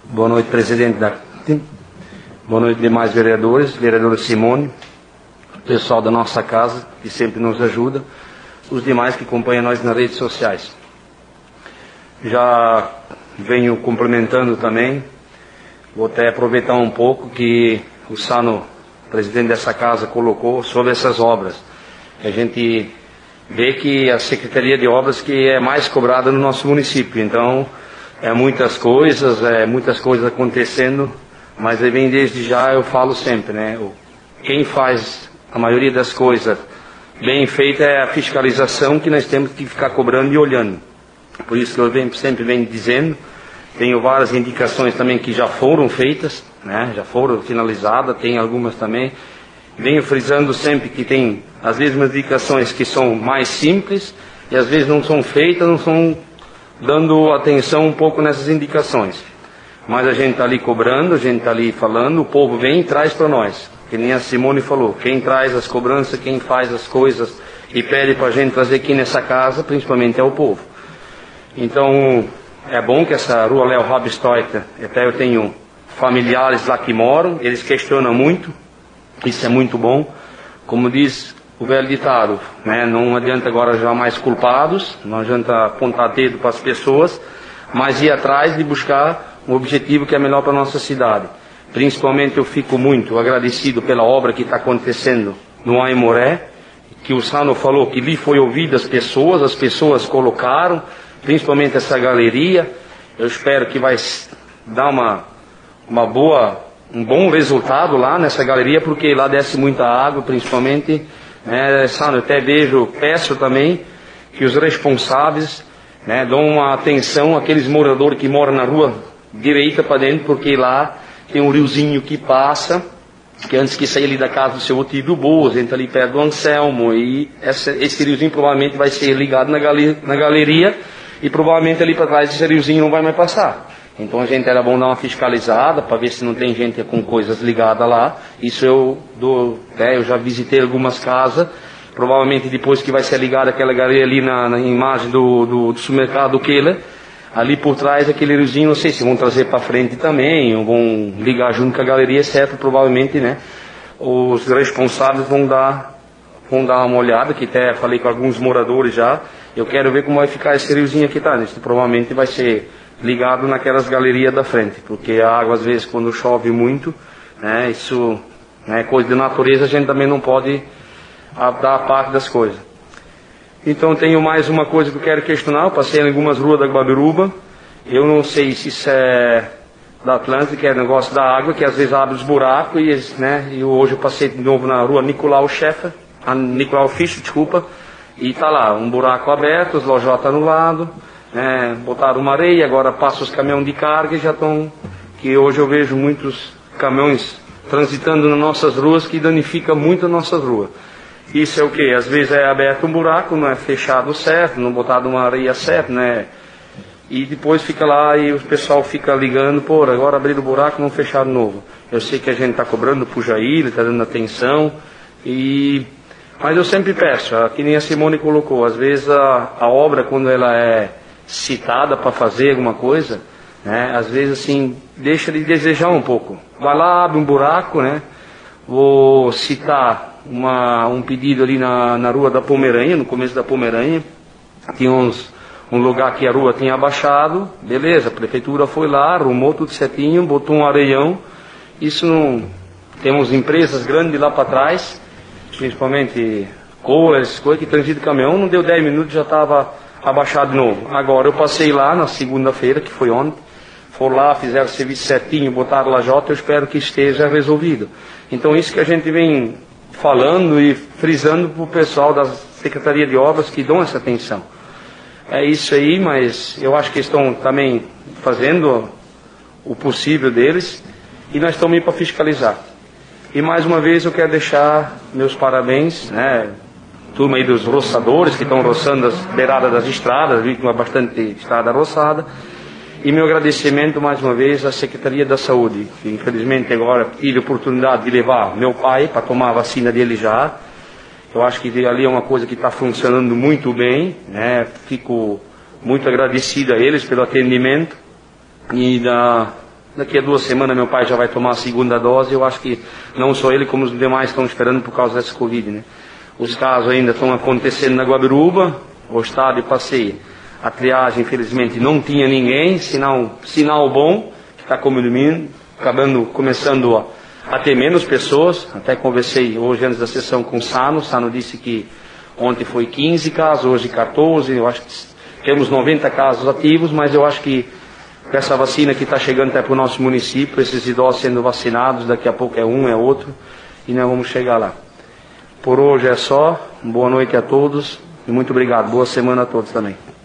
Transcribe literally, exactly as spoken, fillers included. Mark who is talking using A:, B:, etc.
A: Boa noite, presidente da C T. Boa noite, demais vereadores, vereadora Simone, pessoal da nossa casa, que sempre nos ajuda, os demais que acompanham nós nas redes sociais. Já venho complementando também, vou até aproveitar um pouco que o Sano, presidente dessa casa, colocou sobre essas obras. A gente vê que a Secretaria de Obras que é mais cobrada no nosso município, então é muitas coisas, é muitas coisas acontecendo, mas aí vem desde já, eu falo sempre, né? Quem faz a maioria das coisas bem feita é a fiscalização, que nós temos que ficar cobrando e olhando. Por isso que eu venho, sempre venho dizendo, tenho várias indicações também que já foram feitas, né? Já foram finalizadas, tem algumas também. Venho frisando sempre que tem, às vezes, umas indicações que são mais simples e às vezes não são feitas, não são dando atenção um pouco nessas indicações. Mas a gente está ali cobrando, a gente está ali falando, o povo vem e traz para nós. Que nem a Simone falou, quem traz as cobranças, quem faz as coisas e pede para a gente trazer aqui nessa casa, principalmente é o povo. Então, é bom que essa rua Léo Rabistoita, até eu tenho familiares lá que moram, eles questionam muito, isso é muito bom. Como diz o velho ditado, né? Não adianta agora já mais culpados, não adianta apontar dedo para as pessoas, mas ir atrás de buscar um objetivo que é melhor para a nossa cidade. Principalmente eu fico muito agradecido pela obra que está acontecendo no Aimoré, que o Sano falou que ali foi ouvida as pessoas, as pessoas colocaram, principalmente essa galeria. Eu espero que vai dar uma, uma boa, um bom resultado lá nessa galeria, porque lá desce muita água, principalmente. É, Sano, eu até vejo, peço também que os responsáveis, né, dão uma atenção àqueles moradores que moram na rua direita para dentro, porque lá tem um riozinho que passa, que antes que sair ali da casa do seu Otílio Boas, entra ali perto do Anselmo, e essa, esse riozinho provavelmente vai ser ligado na galeria, na galeria e provavelmente ali para trás esse riozinho não vai mais passar. Então a gente era bom dar uma fiscalizada para ver se não tem gente com coisas ligadas lá. Isso eu dou, né, eu já visitei algumas casas, provavelmente depois que vai ser ligada aquela galeria ali na, na imagem do, do, do supermercado Keller, ali por trás aquele riozinho, não sei se vão trazer para frente também, ou vão ligar junto com a galeria, certo? Provavelmente, né? Os responsáveis vão dar, vão dar uma olhada, que até falei com alguns moradores já. Eu quero ver como vai ficar esse riozinho aqui, tá? Isso provavelmente vai ser ligado naquelas galerias da frente, porque a água às vezes quando chove muito, né? Isso é, né, coisa de natureza, a gente também não pode dar a parte das coisas. Então tenho mais uma coisa que eu quero questionar. Eu passei em algumas ruas da Guabiruba. Eu não sei se isso é da Atlântica, que é negócio da água, que às vezes abre os buracos. E, né, e hoje eu passei de novo na rua Nicolau Scheffer, a Nicolau Fischer, desculpa. E tá lá, um buraco aberto, os lojotas no lado. Né, botaram uma areia, agora passa os caminhões de carga e já estão... Que hoje eu vejo muitos caminhões transitando nas nossas ruas que danifica muito as nossas ruas. Isso é o que? Às vezes é aberto um buraco, não é fechado certo, não botado uma areia certa, né? E depois fica lá e o pessoal fica ligando, pô, agora abriram o buraco, não fecharam novo. Eu sei que a gente está cobrando pro Jair, está dando atenção, e... mas eu sempre peço, que nem a Simone colocou, às vezes a, a obra, quando ela é citada para fazer alguma coisa, né? Às vezes assim, deixa de desejar um pouco. Vai lá, abre um buraco, né? Vou citar Uma, um pedido ali na, na rua da Pomeranha, no começo da Pomeranha. Tinha uns, um lugar que a rua tinha abaixado, beleza, a prefeitura foi lá, arrumou tudo certinho, botou um areião. Isso não... Temos empresas grandes lá para trás, principalmente colas, essas coisas, que transitam caminhão, não deu dez minutos, já estava abaixado de novo. Agora eu passei lá na segunda-feira, que foi ontem, foram lá, fizeram o serviço certinho, botaram lajota, eu espero que esteja resolvido. Então isso que a gente vem falando e frisando para o pessoal da Secretaria de Obras que dão essa atenção. É isso aí, mas eu acho que estão também fazendo o possível deles e nós estamos aí para fiscalizar. E mais uma vez eu quero deixar meus parabéns, né, turma aí dos roçadores que estão roçando as beiradas das estradas, vi que há bastante estrada roçada. E meu agradecimento mais uma vez à Secretaria da Saúde, que infelizmente agora tive a oportunidade de levar meu pai para tomar a vacina dele já. Eu acho que ali é uma coisa que está funcionando muito bem, né? Fico muito agradecido a eles pelo atendimento. E da, Daqui a duas semanas meu pai já vai tomar a segunda dose. Eu acho que não só ele, como os demais estão esperando por causa dessa Covid, né? Os casos ainda estão acontecendo na Guabiruba, o estádio passeia. A triagem, infelizmente, não tinha ninguém, sinal, sinal bom, que está começando, acabando, começando a, a ter menos pessoas. Até conversei hoje antes da sessão com o Sano. O Sano disse que ontem foi quinze casos, hoje quatorze. Eu acho que temos noventa casos ativos, mas eu acho que com essa vacina que está chegando até para o nosso município, esses idosos sendo vacinados, daqui a pouco é um, é outro, e nós vamos chegar lá. Por hoje é só. Boa noite a todos e muito obrigado. Boa semana a todos também.